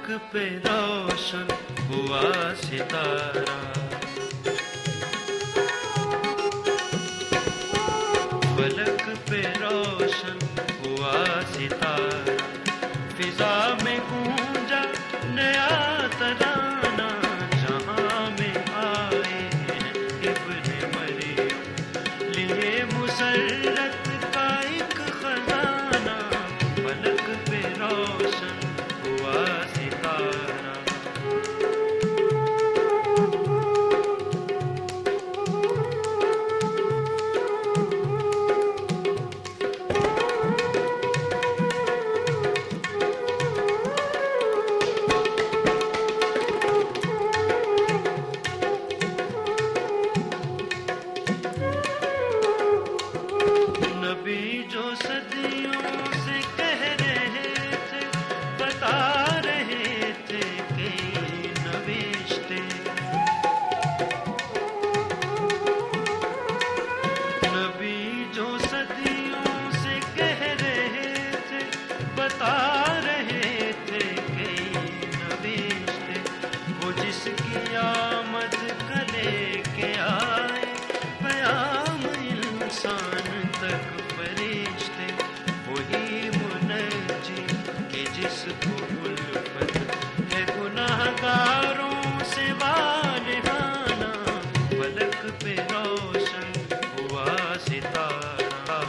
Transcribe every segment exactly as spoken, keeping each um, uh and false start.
पे रोशन हुआ सितारा। फलक पे रोशन हुआ सितारा, फिजा में गूंजा नया तराना। जहां में आए हैं इब्ने मरियम, लिए मुसर्रत का एक खजाना। फलक पे रोशन हुआ सितारा। नबी जो सदियों से कह रहे थे, बता रहे थे कई नवेश्ते। नबी जो सदियों से कह रहे थे, बता रहे थे कई नवेश्ते। वो जिसकी आमद का लेके आए पयाम इंसान तक फरिश्ते। वही मुनज्जी कि जिसको उल्फत है गुनाहगारों से वालिहाना। फलक पे रोशन हुआ सितारा।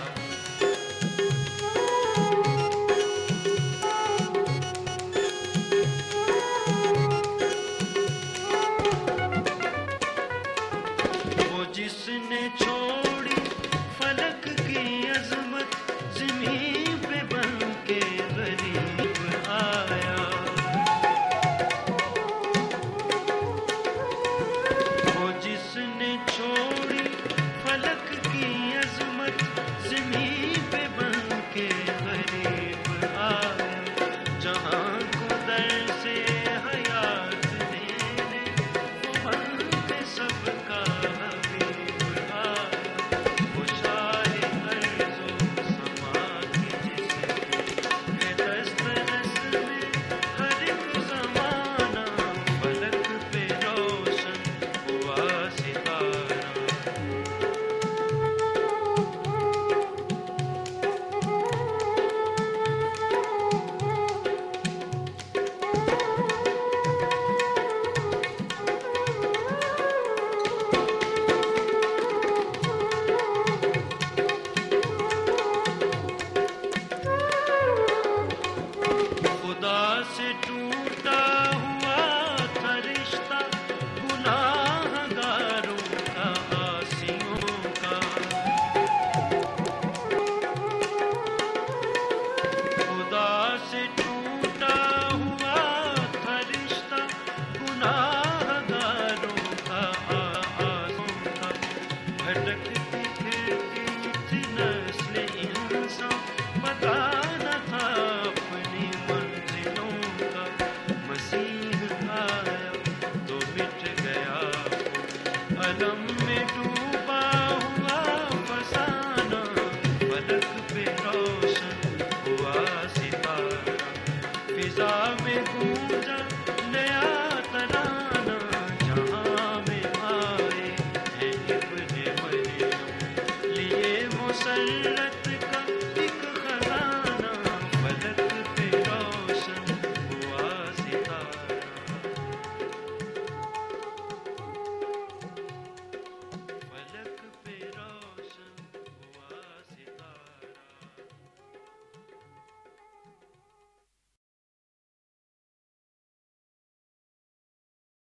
वो जिसने छोड़ी फलक की अजमत, ज़मीं पे बन के गरीब आया। वो जिसने छोड़ी फलक की अजमत, ज़मीं पे बन के गरीब आया। जहां को दर से हयात देने, वो बन के सबका हबीब आया। वो शाहे अर्ज़ो समा की जिसकी है दस्तरस में हर एक ज़माना। फलक पे रोशन हुआ सितारा। खुदा से टूटा हुआ था रिश्ता, गुनाहगारों का आसियों का। खुदा से टूटा हुआ था रिश्ता, गुनाहगारों का आसियों का। भटकती फिरती थी नस्ल इंसान, पता न था अपनी मंजिलों का। मसीह आया तो मिट गया अलम में डूब